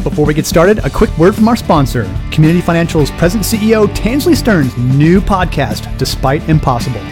Before we get started, a quick word from our sponsor, Community Financial's President CEO Tansley Stearns' new podcast, Despite Impossible.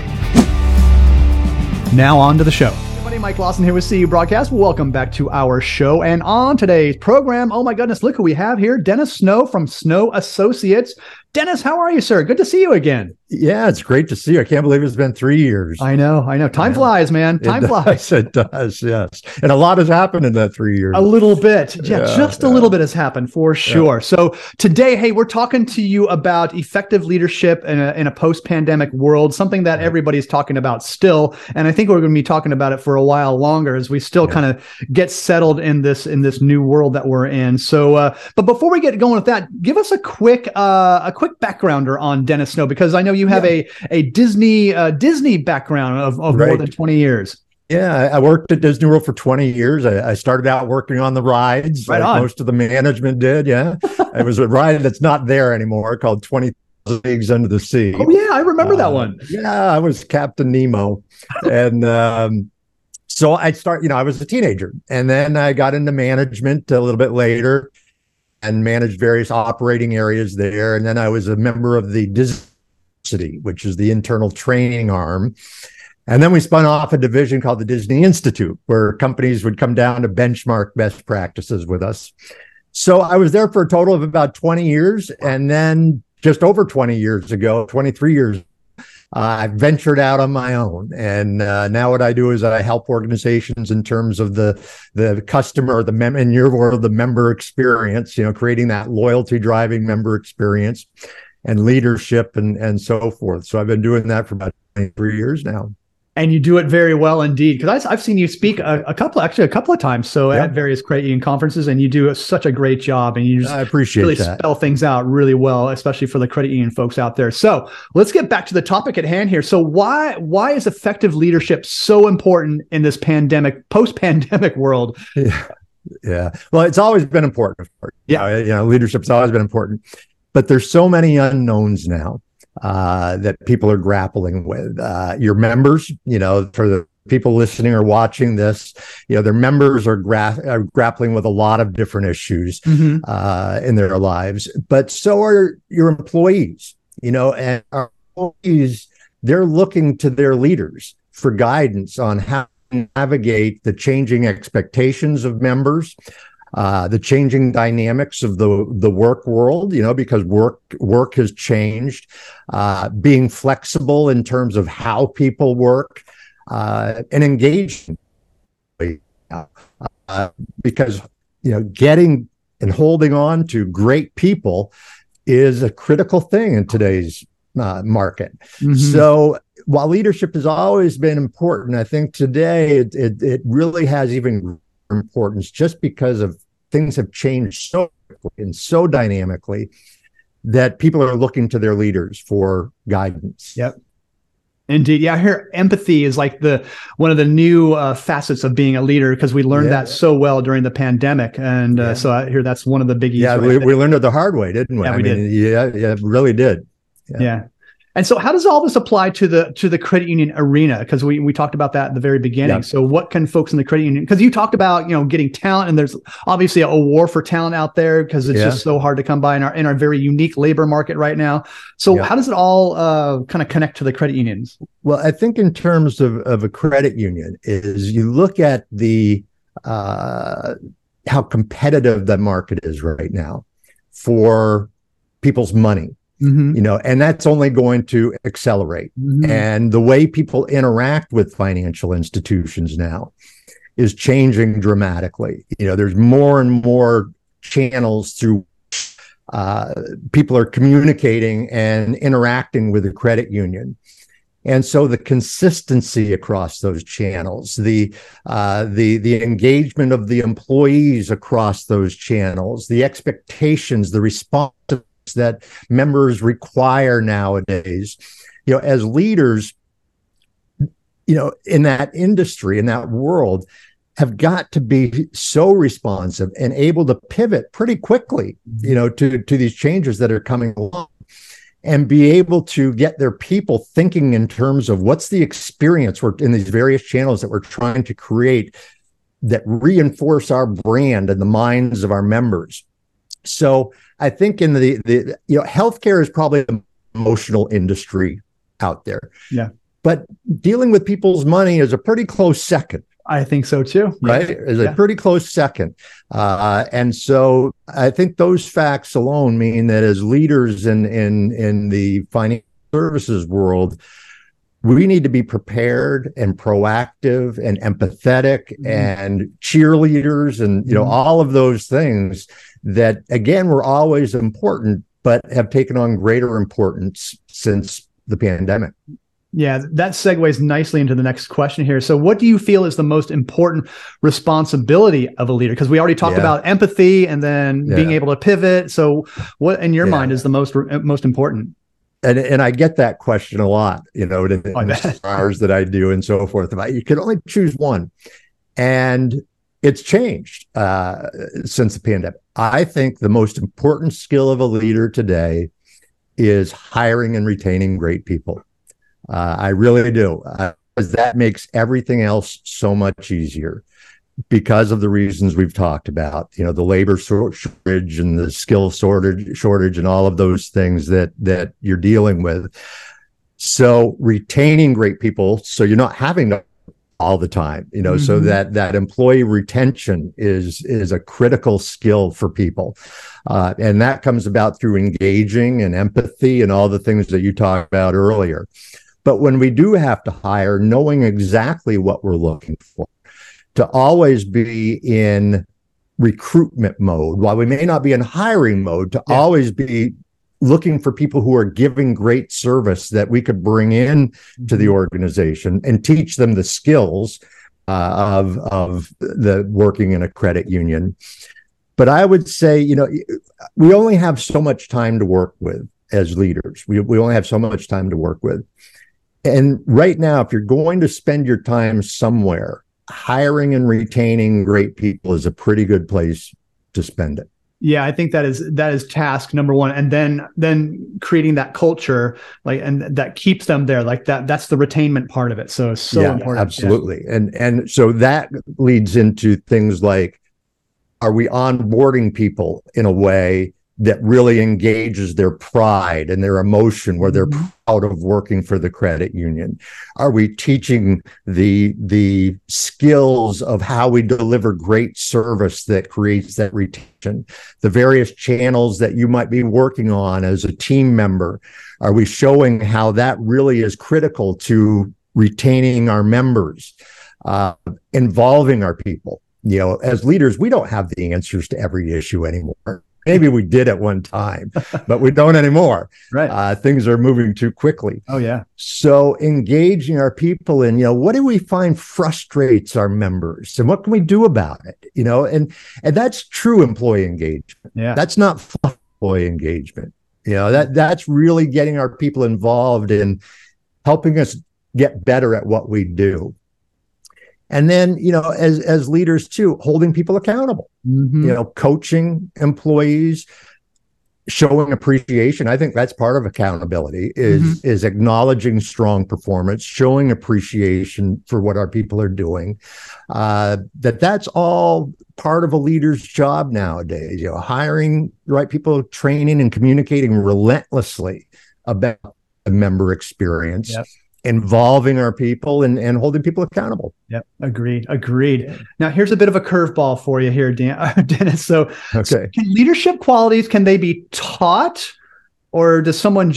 Now on to the show. Hey everybody, Mike Lawson here with CU Broadcast. Welcome back to our show. And on today's program, oh my goodness, look who we have here, Dennis Snow from Snow Associates. Dennis, how are you, sir? Good to see you again. Yeah, it's great to see you. I can't believe it's been 3 years. I know. Time flies, man. Time flies. It does, yes. And a lot has happened in that 3 years. A little bit. Just a little bit has happened for sure. Yeah. So today, hey, we're talking to you about effective leadership in a post-pandemic world, something that everybody's talking about still. And I think we're going to be talking about it for a while longer as we still kind of get settled in this new world that we're in. So, but before we get going with that, give us a quick backgrounder on Dennis Snow, because I know you have a Disney background of more than 20 years. Yeah, I worked at Disney World for 20 years. I started out working on the rides, like most of the management did. Yeah, it was a ride that's not there anymore called 20 Leagues Under the Sea. Oh yeah, I remember that one. Yeah, I was Captain Nemo, and so I was a teenager, and then I got into management a little bit later and managed various operating areas there. And then I was a member of the Disney, which is the internal training arm. And then we spun off a division called the Disney Institute, where companies would come down to benchmark best practices with us. So I was there for a total of about 20 years. And then just over 20 years ago, 23 years, I ventured out on my own. And now what I do is I help organizations in terms of the customer, in your world, the member experience, creating that loyalty driving member experience and leadership and so forth. So I've been doing that for about 23 years now. And you do it very well indeed, because I've seen you speak a couple of times. So at various credit union conferences, and you do such a great job, and you just I appreciate really that. Spell things out really well, especially for the credit union folks out there. So let's get back to the topic at hand here. So why is effective leadership so important in this post-pandemic world? Yeah. Well, it's always been important, of course. Yeah. Leadership's always been important, but there's so many unknowns now that people are grappling with. Your members, for the people listening or watching this, their members are grappling with a lot of different issues in their lives, but so are your employees, and our employees, they're looking to their leaders for guidance on how to navigate the changing expectations of members, the changing dynamics of the work world, because work has changed, being flexible in terms of how people work, and engaging, because, getting and holding on to great people is a critical thing in today's market. So while leadership has always been important, I think today it really has even importance, just because of things have changed so quickly and so dynamically that people are looking to their leaders for guidance. Yep. Indeed. Yeah, I hear empathy is like one of the new facets of being a leader, because we learned that so well during the pandemic. And so I hear that's one of the biggies. Yeah, we learned it the hard way, didn't we? Yeah, we did. Yeah, really did. Yeah. And so how does all this apply to the credit union arena? Because we talked about that at the very beginning. Yeah. So what can folks in the credit union, because you talked about, getting talent, and there's obviously a war for talent out there, because it's just so hard to come by in our very unique labor market right now. So how does it all kind of connect to the credit unions? Well, I think in terms of a credit union is you look at the how competitive the market is right now for people's money. And that's only going to accelerate. And the way people interact with financial institutions now is changing dramatically. There's more and more channels through people are communicating and interacting with the credit union. And so the consistency across those channels, the engagement of the employees across those channels, the expectations, the response that members require nowadays, as leaders, in that industry, in that world, have got to be so responsive and able to pivot pretty quickly, to these changes that are coming along, and be able to get their people thinking in terms of what's the experience we're in these various channels that we're trying to create that reinforce our brand in the minds of our members. So I think in the healthcare is probably the emotional industry out there. Yeah. But dealing with people's money is a pretty close second. I think so too. Right? Is a pretty close second. And so I think those facts alone mean that as leaders in the financial services world, we need to be prepared and proactive and empathetic and cheerleaders and, all of those things that, again, were always important, but have taken on greater importance since the pandemic. Yeah, that segues nicely into the next question here. So what do you feel is the most important responsibility of a leader? Because we already talked about empathy and then being able to pivot. So what in your mind is the most important? And I get that question a lot, in the seminars that I do and so forth. About you can only choose one. And it's changed since the pandemic. I think the most important skill of a leader today is hiring and retaining great people. I really do, because that makes everything else so much easier because of the reasons we've talked about, the labor shortage and the skill shortage and all of those things that you're dealing with. So retaining great people, so you're not having to all the time, so that employee retention is a critical skill for people. And that comes about through engaging and empathy and all the things that you talked about earlier. But when we do have to hire, knowing exactly what we're looking for, to always be in recruitment mode, while we may not be in hiring mode, to always be looking for people who are giving great service that we could bring in to the organization and teach them the skills of the working in a credit union. But I would say, we only have so much time to work with as leaders. We only have so much time to work with. And right now, if you're going to spend your time somewhere, hiring and retaining great people is a pretty good place to spend it. Yeah, I think that is task number one, and then creating that culture, and that keeps them there, that's the retainment part of it. So important. Absolutely. Yeah. And so that leads into things like, are we onboarding people in a way that really engages their pride and their emotion, where they're proud of working for the credit union? Are we teaching the skills of how we deliver great service that creates that retention? The various channels that you might be working on as a team member, are we showing how that really is critical to retaining our members, involving our people? As leaders, we don't have the answers to every issue anymore. Maybe we did at one time, but we don't anymore. Right. Things are moving too quickly. Oh, yeah. So engaging our people in, what do we find frustrates our members, and what can we do about it? And that's true employee engagement. Yeah. That's not employee engagement. That's really getting our people involved in helping us get better at what we do. And then, as leaders too, holding people accountable, coaching employees, showing appreciation. I think that's part of accountability is acknowledging strong performance, showing appreciation for what our people are doing. That's all part of a leader's job nowadays, hiring the right people, training and communicating relentlessly about the member experience. Yep. Involving our people and holding people accountable. Yep. Agreed. Now, here's a bit of a curveball for you here, Dennis. So can leadership qualities, can they be taught, or does someone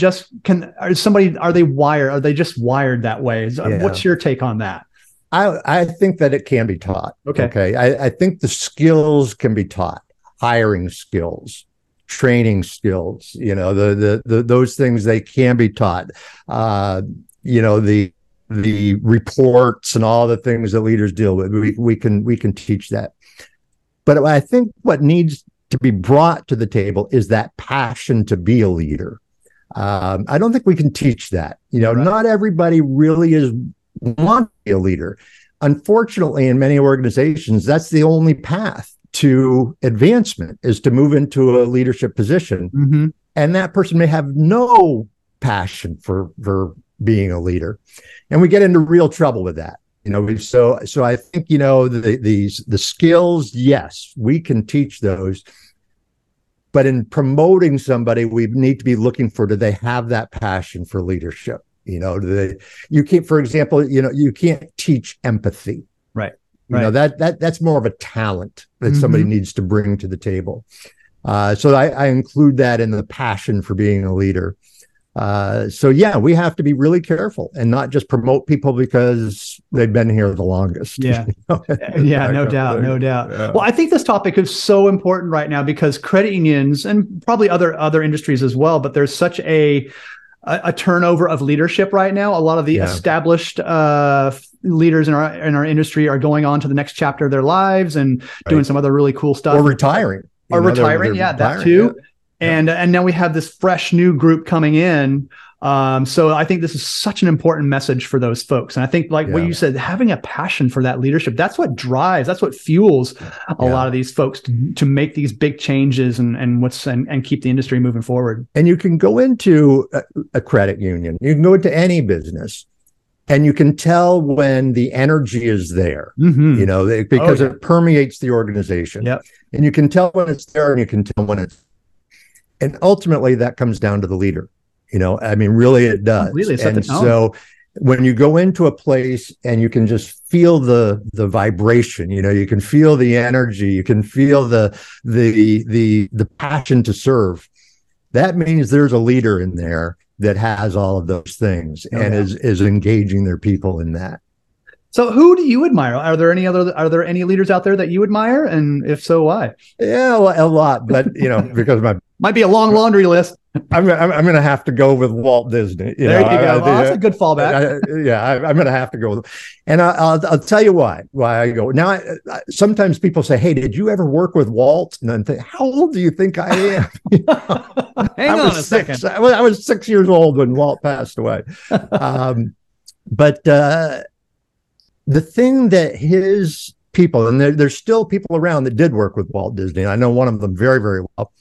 are they wired? Are they just wired that way? What's your take on that? I think that it can be taught. Okay. I think the skills can be taught, hiring skills, training skills, those things, they can be taught. The reports and all the things that leaders deal with, we can teach that. But I think what needs to be brought to the table is that passion to be a leader. I don't think we can teach that. Not everybody really want to be a leader. Unfortunately, in many organizations, that's the only path to advancement, is to move into a leadership position. And that person may have no passion for being a leader, and we get into real trouble with that. So I think the skills, yes, we can teach those, But in promoting somebody, we need to be looking for, do they have that passion for leadership? You know, you can't, for example, you can't teach empathy. Right. You know, that's more of a talent that somebody needs to bring to the table. So I include that in the passion for being a leader. So yeah, we have to be really careful and not just promote people because they've been here the longest. Yeah. Yeah, no doubt. Yeah. Well, I think this topic is so important right now because credit unions and probably other industries as well, but there's such a turnover of leadership right now. A lot of the established leaders in our industry are going on to the next chapter of their lives and doing some other really cool stuff. Or retiring. Or retiring. Yeah, that too. Yeah. And now we have this fresh new group coming in. So I think this is such an important message for those folks. And I think what you said, having a passion for that leadership, that's what drives, that's what fuels a lot of these folks to make these big changes and keep the industry moving forward. And you can go into a credit union, you can go into any business, and you can tell when the energy is there, you know, because it permeates the organization. Yep. And you can tell when it's there and you can tell when it's, and ultimately that comes down to the leader. You know, I mean, really it does. Really, and so when you go into a place and you can just feel the vibration, you know, you can feel the energy, you can feel the passion to serve. That means there's a leader in there that has all of those things and is engaging their people in that. So who do you admire? Are there any leaders out there that you admire? And if so, why? Yeah, a lot, but you know, because might be a long laundry list. I'm going to have to go with Walt Disney. There you go. That's a good fallback. I'm going to have to go with, and I'll tell you why I go. Now, sometimes people say, "Hey, did you ever work with Walt?" And I think, how old do you think I am? Hang on a second. I was 6 years old when Walt passed away. But the thing that his people, and there's still people around that did work with Walt Disney, and I know one of them very, very well,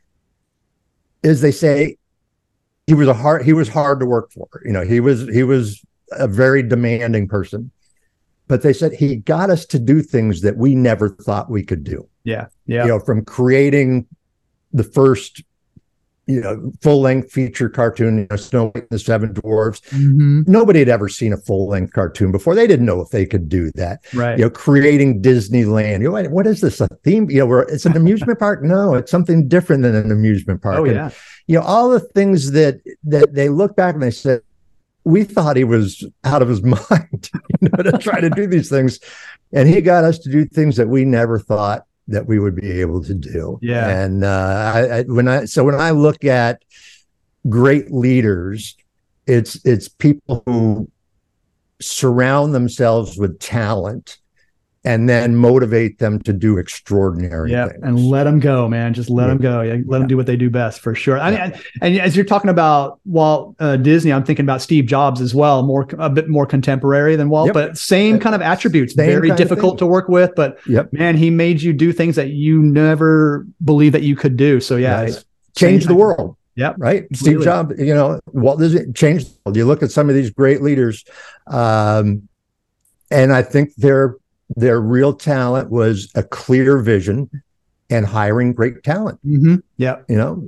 is they say he was hard to work for. You know, he was a very demanding person, but they said he got us to do things that we never thought we could do. Yeah. You know, from creating the first, you know, full-length feature cartoon, you know, Snow White and the Seven Dwarfs. Nobody had ever seen a full-length cartoon before. They didn't know if they could do that. Right. You know, creating Disneyland. You know, what is this? A theme? You know, it's an amusement park? No, it's something different than an amusement park. Oh, yeah. And, you know, all the things that they look back and they said, we thought he was out of his mind, you know, to try to do these things. And he got us to do things that we never thought that we would be able to do. Yeah. And when I look at great leaders, it's people who surround themselves with talent and then motivate them to do extraordinary things. And let them go, man. Just let them go. Let them do what they do best, for sure. I mean, and as you're talking about Walt Disney, I'm thinking about Steve Jobs as well, a bit more contemporary than Walt, but same kind of attributes, very difficult to work with, but man, he made you do things that you never believed that you could do. So change the world. Yep. Right. Steve Jobs, you know, Walt Disney changed the world. You look at some of these great leaders, and I think their real talent was a clear vision and hiring great talent. Yeah. You know,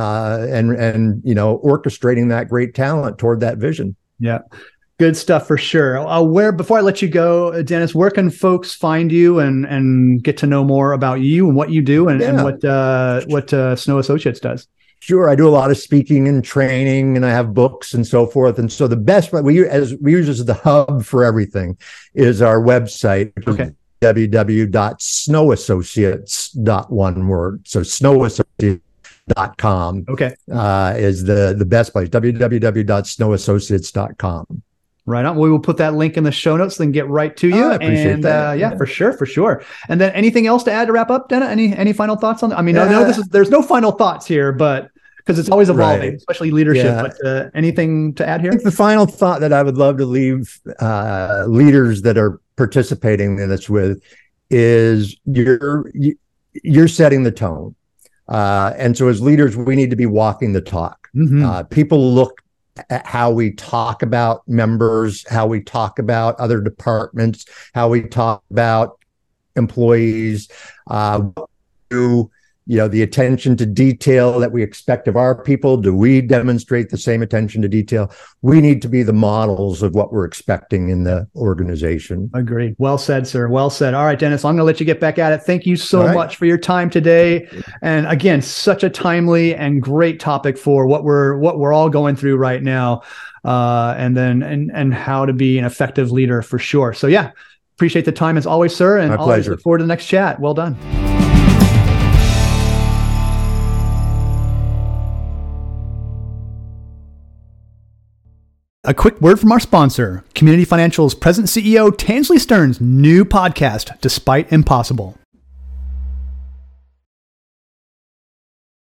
and, you know, orchestrating that great talent toward that vision. Yeah. Good stuff for sure. Before I let you go, Dennis, where can folks find you and get to know more about you and what you do and what Snow Associates does? Sure. I do a lot of speaking and training, and I have books and so forth. And so the best way we use as the hub for everything is our website, which is www.snowassociates.one word. So snowassociates.com is the best place, www.snowassociates.com. Right on. We will put that link in the show notes, then get right to you. I appreciate that. For sure. And then anything else to add to wrap up, Dana? Any final thoughts on that? I mean, there's no final thoughts here, but because it's always evolving, especially leadership. But anything to add here? I think the final thought that I would love to leave leaders that are participating in this with is you're setting the tone. And so as leaders, we need to be walking the talk. People look at how we talk about members, how we talk about other departments, how we talk about employees, the attention to detail that we expect of our people? Do we demonstrate the same attention to detail? We need to be the models of what we're expecting in the organization. Agreed. Well said, sir. Well said. All right, Dennis, I'm going to let you get back at it. Thank you so much for your time today. And again, such a timely and great topic for what we're all going through right now, and how to be an effective leader for sure. So yeah, appreciate the time as always, sir. And my pleasure. Look forward to the next chat. Well done. A quick word from our sponsor, Community Financial's President CEO Tansley Stearns' new podcast, Despite Impossible.